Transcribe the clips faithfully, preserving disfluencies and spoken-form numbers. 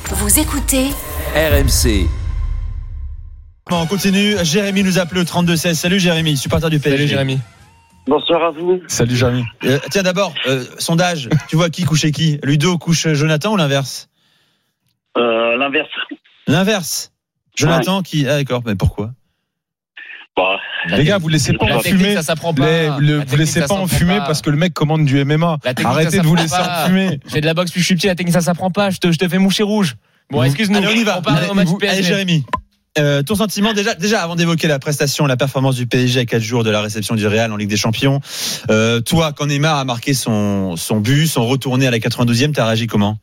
Vous écoutez R M C. Bon, on continue. Jérémy nous appelle au trente-deux seize. Salut Jérémy, supporter du P S G. Salut Jérémy. Bonsoir à vous. Salut Jérémy. Euh, tiens d'abord, euh, sondage. Tu vois qui coucher qui? Ludo couche Jonathan ou l'inverse? Euh, l'inverse. L'inverse. Jonathan ouais. qui... Ah d'accord, mais pourquoi? Bah, les gars, vous laissez pas en fumer. Ça s'apprend pas. Les, le, vous laissez pas en fumer parce que le mec commande du M M A. Arrêtez de vous laisser en fumer. J'ai de la boxe, puis je suis petit. La technique, ça s'apprend pas. Je te, je te fais moucher rouge. Bon, excuse-nous. Allez, on y va. On parle allez, au match vous, du P S G. Allez, Jérémy. Euh, ton sentiment déjà, déjà avant d'évoquer la prestation, la performance du P S G à quatre jours de la réception du Real en Ligue des Champions. Euh, toi, quand Neymar a marqué son son but, son retourné à la quatre-vingt-douzième, t'as réagi comment?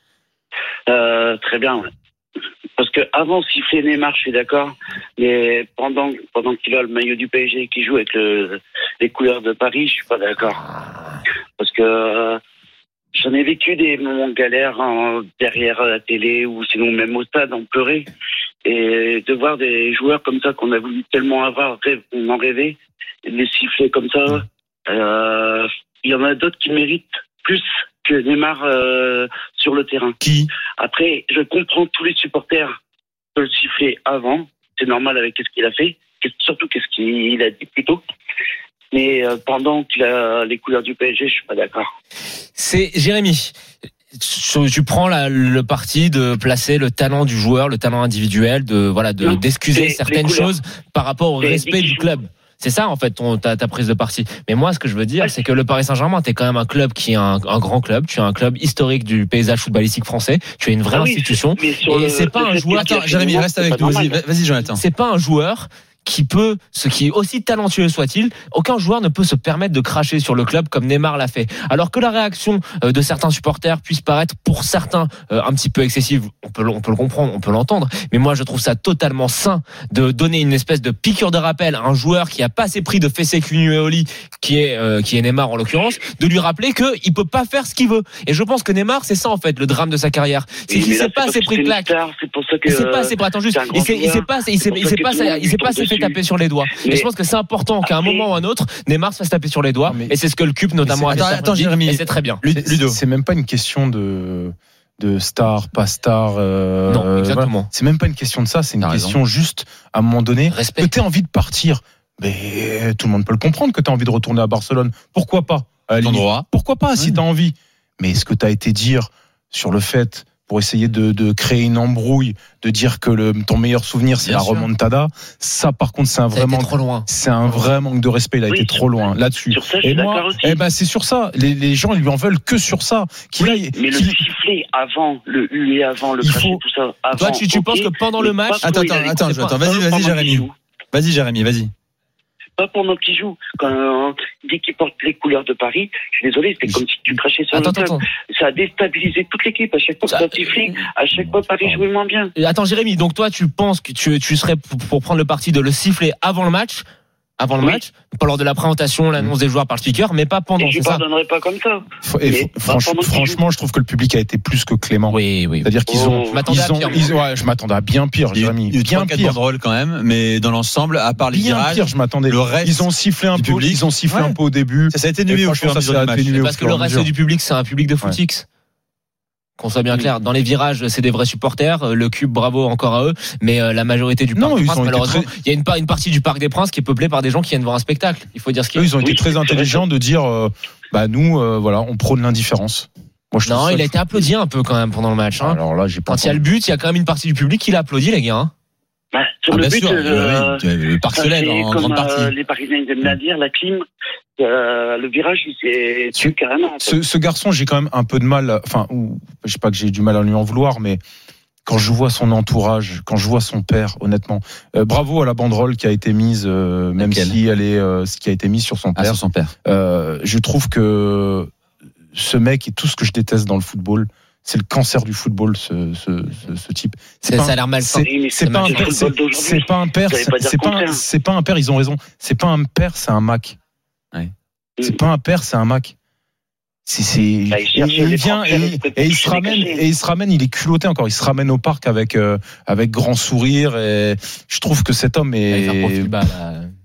euh, Très bien. Ouais. Parce que avant siffler Neymar, je suis d'accord, mais pendant pendant qu'il a le maillot du P S G qui joue avec le, les couleurs de Paris, je suis pas d'accord. Parce que euh, j'en ai vécu des moments galères hein, derrière la télé ou sinon même au stade, on pleurait. Et de voir des joueurs comme ça qu'on a voulu tellement avoir, on en rêvait, et de les siffler comme ça, euh, il y en a d'autres qui méritent plus que Neymar euh, sur le terrain. Qui? Après, je comprends tous les supporters de le siffler avant, c'est normal avec ce qu'il a fait, surtout qu'est-ce qu'il a dit plus tôt. Mais euh, pendant qu'il a les couleurs du P S G, je suis pas d'accord. C'est Jérémy. Tu prends la, le parti de placer le talent du joueur, le talent individuel, de voilà, de, non, d'excuser les, certaines les choses par rapport au respect du joue. club. C'est ça en fait ton, ta, ta prise de parti. Mais moi, ce que je veux dire, c'est que le Paris Saint-Germain, t'es quand même un club qui est un, un grand club. Tu es un club historique du paysage footballistique français. Tu es une vraie ah oui, institution. Et le, c'est pas un joueur. Attends, Jérémy, reste avec nous. Vas-y, vas-y, Jonathan. C'est pas un joueur qui peut, ce qui est aussi talentueux soit-il, aucun joueur ne peut se permettre de cracher sur le club comme Neymar l'a fait. Alors que la réaction de certains supporters puisse paraître pour certains un petit peu excessive, on peut, on peut le comprendre, on peut l'entendre, mais moi je trouve ça totalement sain de donner une espèce de piqûre de rappel à un joueur qui a pas assez pris de fessé Cugnuoli, qui est euh, qui est Neymar en l'occurrence, de lui rappeler que il peut pas faire ce qu'il veut. Et je pense que Neymar, c'est ça en fait le drame de sa carrière, c'est mais qu'il mais s'est pas assez pris de claque. C'est pour ça que il s'est pas assez, attends juste, il s'est, il s'est pas, il s'est, il s'est pas, il s'est pas assez fait taper sur les doigts. Mais et je pense que c'est important qu'à un moment ou un autre, Neymar se fasse taper sur les doigts. Mais et c'est ce que le C U P notamment a attends, attends, Jérémy, et c'est très bien. Ludo, c'est, c'est même pas une question de de star, pas star. Euh, non, exactement. Voilà. C'est même pas une question de ça. C'est une T'as question raison. Juste à un moment donné Respect. Que t'aies envie de partir. Mais tout le monde peut le comprendre que t'as envie de retourner à Barcelone. Pourquoi pas? Ton droit. Pourquoi pas si oui. t'as envie? Mais ce que t'as été dire sur le fait pour essayer de, de créer une embrouille, de dire que le, ton meilleur souvenir c'est Bien la sûr. remontada. Ça, par contre, c'est un ça vraiment, trop loin. c'est un vrai manque de respect. Il a oui, été trop loin là-dessus. Sur ça, et moi, eh ben, c'est sur ça. Les, les gens, ils lui en veulent que sur ça. Qu'il oui, aille, mais qu'il... le siffler avant, le huer avant, le cracher, faut... tout ça. Avant, Toi, tu, tu okay, penses que pendant le match, attends, attends, attends, attends, vas-y, vas-y, Jérémy. Vas-y, Jérémy, vas-y. Pas pendant qu'il joue. Quand, dès qu'il porte les couleurs de Paris, je suis désolé, c'était comme si tu crachais sur attends, le club. Attends. Ça a déstabilisé toute l'équipe. À chaque fois que ça sifflait, à chaque fois Paris jouait moins bien. Attends, Jérémy, donc toi, tu penses que tu, tu serais pour prendre le parti de le siffler avant le match, avant le oui. match, pas lors de la présentation, l'annonce des joueurs par le speaker, mais pas pendant. Et je ne pardonnerai pas comme ça. Et mais franch, franchement, je trouve que le public a été plus que clément. Oui, oui. C'est-à-dire qu'ils oh. ont, je m'attendais ils ont, à pire. Ils, ouais, je m'attendais à bien pire, Jérémy. Il y a eu bien trois, pire. drôle quand même, mais dans l'ensemble, à part les bien virages, pire, je m'attendais. Le reste, ils ont sifflé un peu. Public. Ils ont sifflé ouais. un peu au début. Ça, ça a été nué au fur et à mesure du match. Parce que le reste du public, c'est un public de footix. Qu'on soit bien clair, dans les virages, c'est des vrais supporters. Le Cube, bravo encore à eux. Mais euh, la majorité du Parc non, des Princes, malheureusement, très... il y a une, une partie du Parc des Princes qui est peuplée par des gens qui viennent voir un spectacle. Il faut dire ce qu'il y a. Ils ont été oui, très intelligents de dire, euh, bah nous, euh, voilà, on prône l'indifférence. Moi, je non, il a été applaudi un peu quand même pendant le match. Hein. Alors là, j'ai pas. Quand il y a le but, il y a quand même une partie du public qui l'a applaudi, les gars. Hein. Bah, sur ah, le bien but, sûr, euh, oui, le Parc se lève en comme, grande partie. Euh, les Parisiens ils aiment bien dire, la clim, euh, le virage, il s'est tué carrément. En fait. ce, ce garçon, j'ai quand même un peu de mal, enfin, ou, je sais pas que j'ai du mal à lui en vouloir, mais quand je vois son entourage, quand je vois son père, honnêtement, euh, bravo à la banderole qui a été mise, euh, même Laquelle si elle est, euh, ce qui a été mis sur son père. Ah, sur son père. Euh, je trouve que ce mec et tout ce que je déteste dans le football. C'est le cancer du football, ce, ce, ce, ce type. C'est ça, ça a l'air malsain. C'est, c'est, pas un père, c'est, c'est pas un père, c'est, c'est, pas un, c'est pas un père, ils ont raison. C'est pas un père, c'est un Mac. Ouais. C'est pas un père, c'est un Mac. C'est, c'est, bah, il, il vient et, et il se ramène, et il se ramène, il est culotté encore. Il se ramène au parc avec, euh, avec grand sourire et je trouve que cet homme est. Ouais, bas,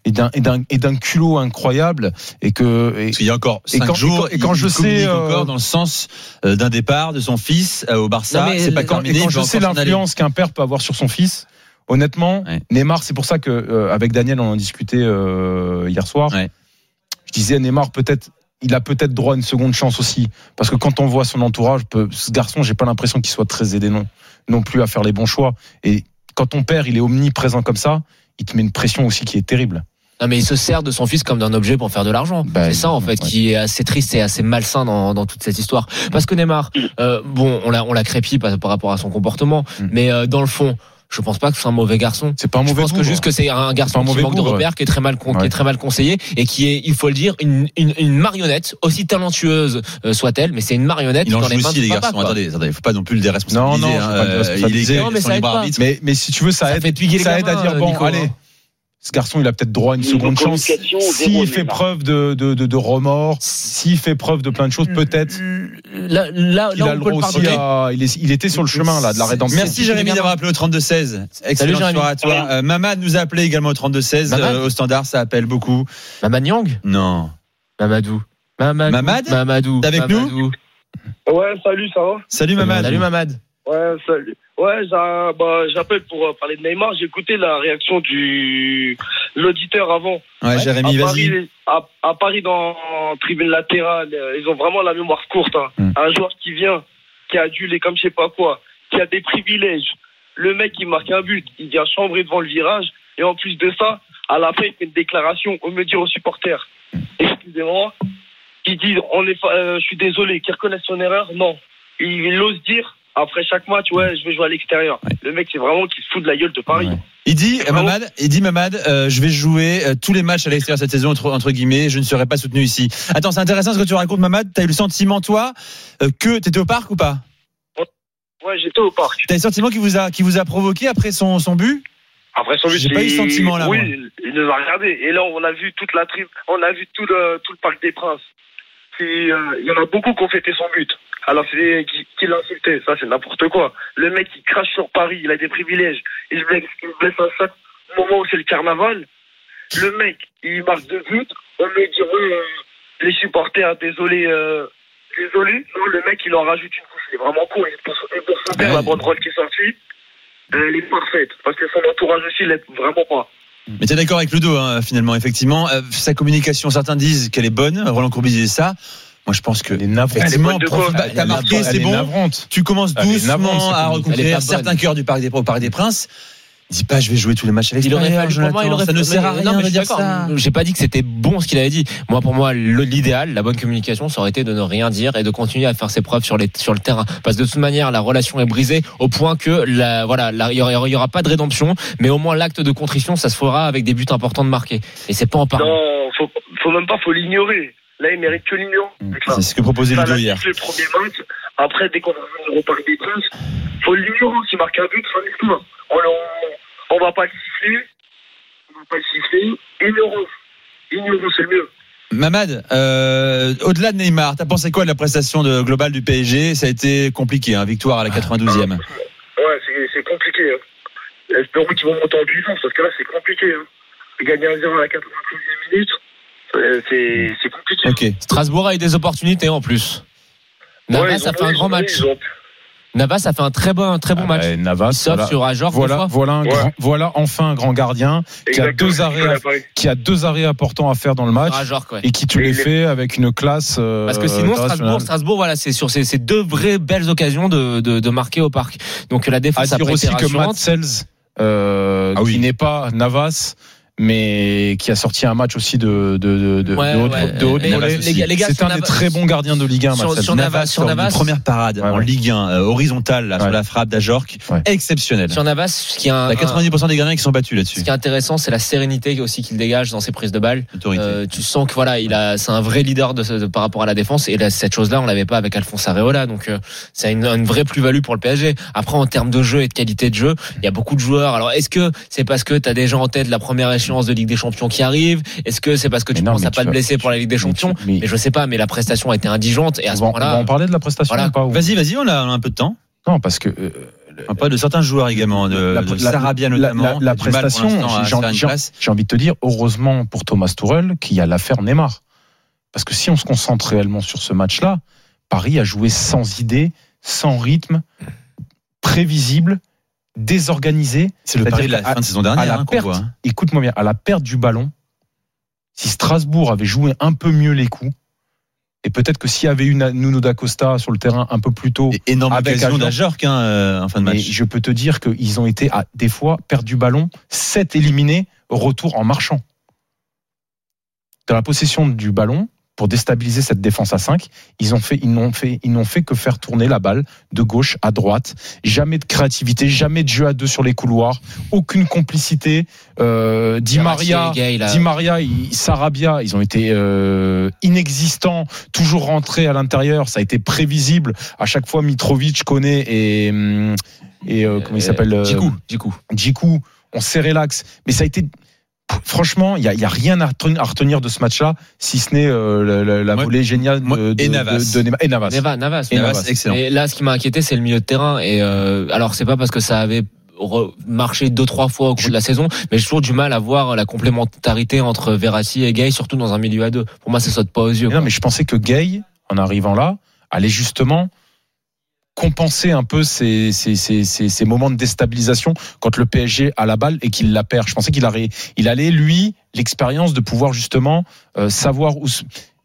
et d'un et d'un et d'un culot incroyable et que et, il y a encore cinq quand, jours et quand, et quand il, je il sais euh, encore dans le sens euh, d'un départ de son fils euh, au Barça, non, c'est pas quand, terminé. et quand je sais l'influence qu'un père peut avoir sur son fils, honnêtement, ouais. Neymar, c'est pour ça que euh, avec Daniel on en discutait euh, hier soir. Ouais. Je disais Neymar peut-être il a peut-être droit à une seconde chance aussi parce que quand on voit son entourage, peut, ce garçon, j'ai pas l'impression qu'il soit très aidé non non plus à faire les bons choix et quand ton père il est omniprésent comme ça, il te met une pression aussi qui est terrible. Non mais il se sert de son fils comme d'un objet pour faire de l'argent. Bah, c'est ça en fait ouais. qui est assez triste et assez malsain dans, dans toute cette histoire. Parce que Neymar, euh, bon, on l'a on l'a crépi par, par rapport à son comportement, mm. mais euh, dans le fond, je pense pas que c'est un mauvais garçon. C'est pas un mauvais. Je pense goût, que juste que c'est un garçon qui manque goût, de repères, ouais. qui est très mal con, ouais. qui est très mal conseillé et qui est, il faut le dire, une une, une marionnette aussi talentueuse euh, soit-elle, mais c'est une marionnette il dans les mains aussi, de les papa. garçons. Attendez, attendez, faut pas non plus le déresponsabiliser. Non, non, hein, pas le déresponsabiliser. Non, mais ça aide pas. Mais mais si tu veux, ça, ça aide. Ça aide à dire bon, Nico, allez. Ce garçon, il a peut-être droit à une seconde chance. S'il fait preuve de, de, de, de remords, s'il fait preuve de plein de choses, peut-être. Là, là, il a le droit aussi à, il, est, il était sur le chemin, là, de la rédemption. Merci Jérémy d'avoir appelé au trente-deux seize. Excellent soirée à toi. Euh, Mamad nous a appelé également au trente-deux seize. Euh, au standard, ça appelle beaucoup. Mamad Nyang? Non. Mamadou. Mamadou. Mamad? Mamadou. T'es avec Mamadou. nous? Ouais, salut, ça va? Salut Mamad. Salut Mamad. Ouais, salut. Ouais, bah, j'appelle pour parler de Neymar. J'ai écouté la réaction du l'auditeur avant. Ouais, Jérémy, à vas-y. Paris, à, à Paris, dans tribune latérale, ils ont vraiment la mémoire courte. Hein. Mm. Un joueur qui vient, qui a adulé comme je sais pas quoi, qui a des privilèges. Le mec, il marque un but, il vient chambrer devant le virage. Et en plus de ça, à la fin, il fait une déclaration au me dire aux supporters. Excusez-moi. Il dit, on est, euh, je suis désolé, qu'il reconnaisse son erreur. Non. Il, il ose dire. Après chaque match, ouais, je vais jouer à l'extérieur. Ouais. Le mec, c'est vraiment qui se fout de la gueule de Paris. Ouais. Il dit, Mamad, il dit, Mamad, euh, je vais jouer euh, tous les matchs à l'extérieur cette saison, entre, entre guillemets, je ne serai pas soutenu ici. Attends, c'est intéressant ce que tu racontes, Mamad. T'as eu le sentiment, toi, euh, que t'étais au parc ou pas? Ouais, j'étais au parc. T'as eu le sentiment qu'il vous a, qu'il vous a provoqué après son, son but? Après son but, j'ai pas eu ce sentiment là. Oui, moi. il, il nous a regardé. Et là, on a vu toute la tribu, on a vu tout le, tout le parc des Princes. Il euh, y en a beaucoup qui ont fêté son but. Alors c'est qui, qui l'insultait, ça c'est n'importe quoi. Le mec il crache sur Paris, il a des privilèges. Il se blesse, il se blesse à chaque moment où c'est le carnaval. Le mec il marque deux buts. On me dit oui, euh, les supporters désolé, euh, désolé. Non, le mec il en rajoute une couche. Il est vraiment con. Et pour son père, la banderole qui s'ensuit, elle est parfaite parce que son entourage aussi l'aide vraiment pas. Mais t'es d'accord avec Ludo, hein, finalement, effectivement. Euh, sa communication, certains disent qu'elle est bonne. Roland Courbis disait ça. Moi, je pense que elle est navrante. T'as marqué, c'est bon. Navrante. Tu commences doucement à reconquérir certains cœurs du Parc des, au Parc des Princes. Dis pas, je vais jouer tous les matchs à l'extérieur. Il aurait, il aurait ça ne sert à rien de dire ça. J'ai pas dit que c'était bon ce qu'il avait dit. Moi, pour moi, l'idéal, la bonne communication, ça aurait été de ne rien dire et de continuer à faire ses preuves sur les, sur le terrain. Parce que de toute manière, la relation est brisée au point que la, voilà, il y aura, il y aura pas de rédemption, mais au moins l'acte de contrition, ça se fera avec des buts importants de marquer. Et c'est pas en parlant. Non, faut, faut même pas, faut l'ignorer. Là, il mérite que l'ignon. Mmh. C'est ce que proposait Ludo hier. Le premier match. Après, dès qu'on va au Parc des Princes, faut l'ignorer. S'il marque un but, c'est l'histoire. On, on, on va pas le siffler. On va pas le siffler. Ignorons. Ignorons, c'est le mieux. Mamad, euh, au-delà de Neymar, t'as pensé quoi de la prestation de globale du P S G? Ça a été compliqué, hein, victoire à la quatre-vingt-douzième. Ouais, c'est, c'est compliqué. Hein. Espérons qu'ils vont monter en puissance, parce que là, c'est compliqué. Hein. Gagner un zéro à la quatre-vingt-treizième minute. C'est, c'est compliqué. Okay. Strasbourg a eu des opportunités en plus. Navas ouais, a fait un grand match. Ont... Navas a fait un très bon, un très bon ah match. Bah, Navas, sauf voilà, sur Ajor. Voilà, voilà, un ouais. grand, voilà enfin un grand gardien qui a, deux arrêts, à, qui a deux arrêts importants à faire dans le match Ajor, ouais. et qui te les fait avec une classe. Euh, Parce que sinon Strasbourg, Strasbourg, voilà, c'est sur ces, ces deux vraies belles occasions de, de, de marquer au parc. Donc la défense à dire aussi que Matt Sells, euh, ah oui. qui n'est pas Navas, mais qui a sorti un match aussi de de de ouais, de haute, ouais. de haute volée. C'est un Navas, des très bons gardiens de Ligue un. Sur, sur Navas, sur Navas, une première parade ouais, ouais. en Ligue un euh, horizontale là, ouais. sur la frappe d'Ajorc, ouais. exceptionnelle. Sur Navas, ce qui a un, il y a quatre-vingt-dix pour cent des gardiens qui sont battus là-dessus. Ce qui est intéressant, c'est la sérénité aussi qu'il dégage dans ses prises de balles. Euh, tu sens que voilà, il a, c'est un vrai leader de, de par rapport à la défense. Et là, cette chose-là, on l'avait pas avec Alphonse Areola, donc euh, c'est une, une vraie plus-value pour le P S G. Après, en termes de jeu et de qualité de jeu, il y a beaucoup de joueurs. Alors, est-ce que c'est parce que t'as des gens en tête la première échéance de Ligue des Champions qui arrive? Est-ce que c'est parce que tu non, penses à pas te blesser pour la Ligue des Champions? Mais, mais je sais pas, mais la prestation a été indigente et à ce moment-là. On va en parler de la prestation. Voilà. Pas, ou... Vas-y, vas-y, on a un peu de temps. Non, parce que euh, On parle de certains joueurs également, de, la, de Sarabia notamment. La, la, la prestation, j'ai envie, j'ai envie de te dire, heureusement pour Thomas Tuchel qu'il y a l'affaire Neymar. Parce que si on se concentre réellement sur ce match-là, Paris a joué sans idée, sans rythme, prévisible, désorganisé. C'est le Paris de la fin de saison dernière. À la hein, perte, hein. Écoute-moi bien, à la perte du ballon, si Strasbourg avait joué un peu mieux les coups, et peut-être que s'il y avait eu Nuno da Costa sur le terrain un peu plus tôt, et énorme avec occasion d'Ajorc hein, euh, en fin de match. Je peux te dire qu'ils ont été à des fois perdre du ballon, sept éliminés, retour en marchant. Dans la possession du ballon, pour déstabiliser cette défense à cinq, ils ont fait, ils n'ont fait, ils n'ont fait que faire tourner la balle de gauche à droite. Jamais de créativité, jamais de jeu à deux sur les couloirs, aucune complicité. Euh, Di Maria, Di Maria, Sarabia, ils ont été euh, inexistants, toujours rentrés à l'intérieur. Ça a été prévisible. À chaque fois, Mitrovic, Koné et et euh, comment il s'appelle Djikou, Djikou, Djikou, on serrait l'axe. Mais ça a été franchement, il n'y a, a rien à retenir de ce match-là, si ce n'est euh, la, la volée géniale de, de, et Navas. de, de, de et Navas. Navas, Navas, et Navas, excellent. Et là, ce qui m'a inquiété, c'est le milieu de terrain. Et euh, alors, c'est pas parce que ça avait marché deux trois fois au cours de la saison, mais j'ai toujours du mal à voir la complémentarité entre Verratti et Gay, surtout dans un milieu à deux. Pour moi, ça saute pas aux yeux. Mais non, mais je pensais que Gay, en arrivant là, allait justement compenser un peu ces, ces, ces, ces, ces moments de déstabilisation quand le P S G a la balle et qu'il la perd. Je pensais qu'il allait, il allait lui, l'expérience de pouvoir justement euh, savoir où.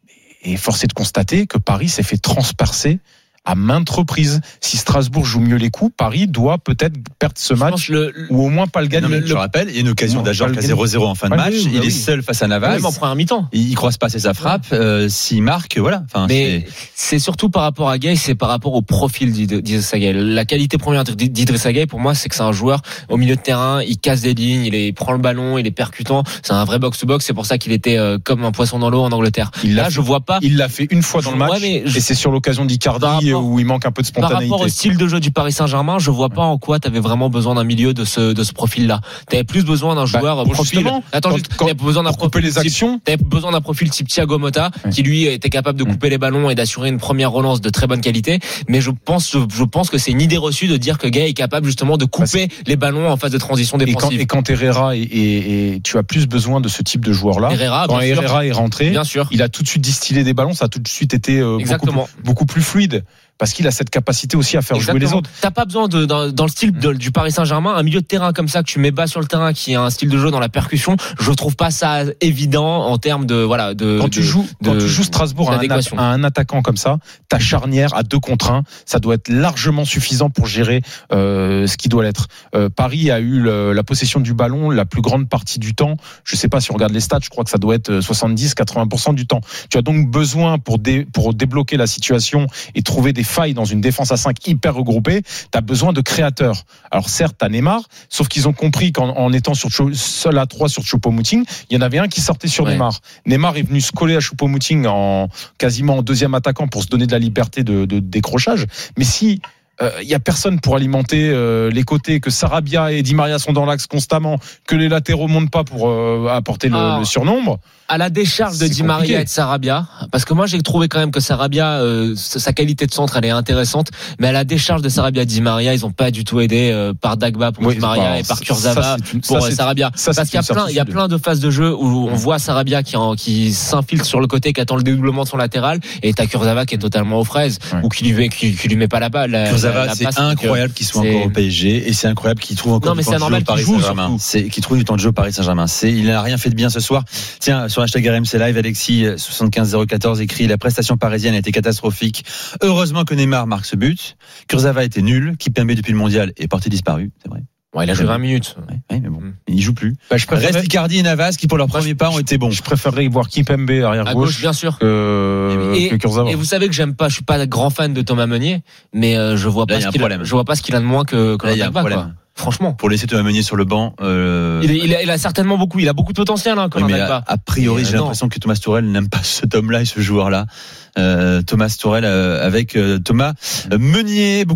Et force est de constater que Paris s'est fait transpercer à maintes reprises. Si Strasbourg joue mieux les coups, Paris doit peut-être perdre ce je match le, le, ou au moins pas le gagner. Non, je le rappelle, il y a une occasion d'Ajorc à zéro zéro en fin de match. Oui, oui, il oui. est seul face à Navas. Même en première mi-temps. Il croise pas sa frappe. Euh, S'il marque, voilà. Enfin, mais c'est... c'est surtout par rapport à Gay, c'est par rapport au profil d'Idrissa Gueye. La qualité première d'Idrissa Gueye, pour moi, c'est que c'est un joueur au milieu de terrain, il casse des lignes, il, est, il prend le ballon, il est percutant. C'est un vrai box-to-box. C'est pour ça qu'il était euh, comme un poisson dans l'eau en Angleterre. Il Là, fait, je vois pas. Il l'a fait une fois dans le match. Ouais, mais je... Et c'est sur l'occasion d'Icardi où il manque un peu de par rapport au style de jeu du Paris Saint-Germain, je vois pas en quoi tu avais vraiment besoin d'un milieu de ce de ce profil-là. Tu avais plus besoin d'un joueur bah, profil. Attends, quand, quand, besoin d'un profil les actions. Tu avais besoin d'un profil type Thiago Motta ouais. qui lui était capable de couper mmh. les ballons et d'assurer une première relance de très bonne qualité, mais je pense je, je pense que c'est une idée reçue de dire que Gay est capable justement de couper bah, les ballons en phase de transition défensive. Et quand, et quand Herrera et, et, et tu as plus besoin de ce type de joueur-là. Herrera, quand bien Herrera sûr. est rentré, bien sûr. Il a tout de suite distillé des ballons, ça a tout de suite été euh, beaucoup, beaucoup plus fluide. Parce qu'il a cette capacité aussi à faire Exactement. jouer les autres. T'as pas besoin de dans, dans le style de, du Paris Saint-Germain, un milieu de terrain comme ça que tu mets bas sur le terrain, qui a un style de jeu dans la percussion. Je trouve pas ça évident en termes de voilà de. Quand de, tu joues de, quand tu joues Strasbourg à un, à un attaquant comme ça, ta charnière à deux contre un, ça doit être largement suffisant pour gérer euh, ce qui doit l'être. Euh, Paris a eu le, la possession du ballon la plus grande partie du temps. Je sais pas si on regarde les stats, je crois que ça doit être soixante-dix à quatre-vingts pour cent du temps. Tu as donc besoin pour dé, pour débloquer la situation et trouver des failles dans une défense à cinq hyper regroupée, tu as besoin de créateurs. Alors certes, tu as Neymar, sauf qu'ils ont compris qu'en en étant sur, seul à trois sur Choupo-Moting, il y en avait un qui sortait sur ouais. Neymar. Neymar est venu se coller à Choupo-Moting en quasiment en deuxième attaquant pour se donner de la liberté de, de décrochage. Mais si il euh, y a personne pour alimenter euh, les côtés, que Sarabia et Di Maria sont dans l'axe constamment, que les latéraux montent pas pour euh, apporter le, ah, le surnombre. À la décharge de Di Maria et de Sarabia, parce que moi j'ai trouvé quand même que Sarabia, euh, sa qualité de centre elle est intéressante, mais à la décharge de Sarabia et Di Maria, ils ont pas du tout aidé euh, par Dagba pour oui, Di Maria bah, et par Kurzawa ça, une, pour ça, Sarabia. Ça, parce qu'il y a plein, il y a plein de phases de jeu où on voit Sarabia qui, en, qui s'infiltre sur le côté, qui attend le dédoublement de son latéral, et t'as Kurzawa qui est totalement aux fraises ouais. ou qui lui, qui, qui lui met pas la balle. La, Kurzawa, la, la c'est incroyable qu'il soit c'est... encore au P S G et c'est incroyable qu'il trouve encore non, du temps de jeu au Paris Saint-Germain. C'est qu'il trouve du temps de jeu au Paris Saint-Germain. C'est il n'a rien fait de bien ce soir. Tiens, sur hashtag R M C Live, Alexis soixante-quinze zéro quatorze écrit: la prestation parisienne a été catastrophique. Heureusement que Neymar marque ce but. Kurzawa a été nul. Kimpembe depuis le mondial est porté disparu, c'est vrai. Ouais, il a joué vingt minutes. Ouais, ouais, mais bon, mmh. il joue plus. Bah, je préfère Reste Icardi et Navas qui pour leur premier pas ont été bons. Je préférerais voir Kimpembe arrière à gauche, gauche bien sûr, que, et, que Kurzawa. Et vous savez que j'aime pas, je suis pas grand fan de Thomas Meunier, mais euh, je vois Là, pas ce qu'il a, je vois pas ce qu'il a de moins que que Dagba, quoi. Franchement, pour laisser Thomas Meunier sur le banc, euh... il, il, a, il a certainement beaucoup, il a beaucoup de potentiel. Hein, oui, mais a, a priori, j'ai non. l'impression que Thomas Tuchel n'aime pas cet homme-là et ce joueur-là. Euh, Thomas Tuchel euh, avec euh, Thomas Meunier. Beaucoup